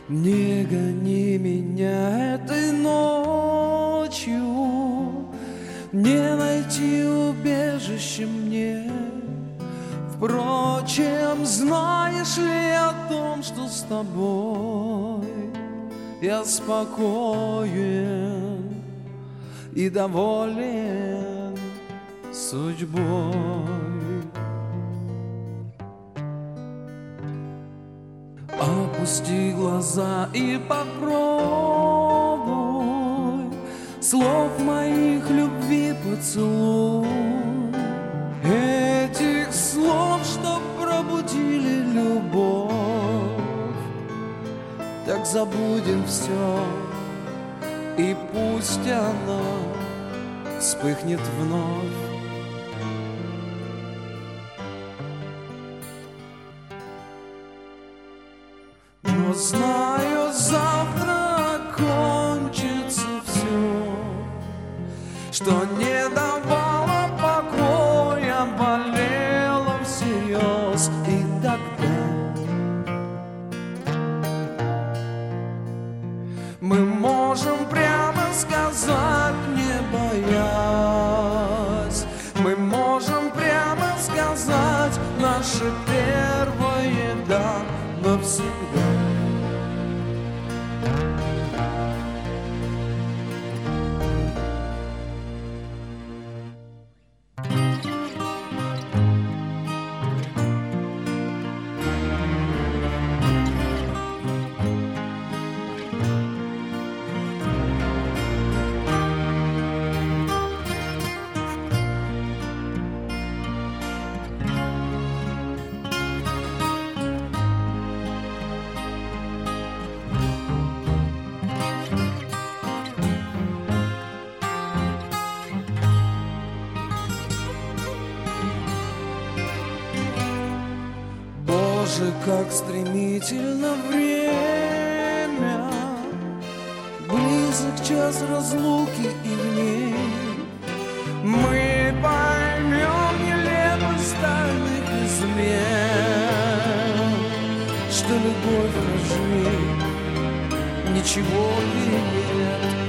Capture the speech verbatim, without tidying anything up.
Не гони меня этой ночью, не найти убежище мне. Впрочем, знаешь ли о том, что с тобой я спокоен и доволен судьбой? Опусти глаза и попробуй слов моих любви поцелуй, этих слов, что пробудили любовь. Так забудем все, и пусть она вспыхнет вновь. Но знаю, завтра кончится все, что не давало покоя, болело всерьез. И тогда мы можем прямо сказать, не боясь, мы можем прямо сказать наше первое «да» навсегда. Боже, как стремительно время, близок час разлуки, и в ней мы поймем нелепость тайных измен, что любовь важней ничего и нет.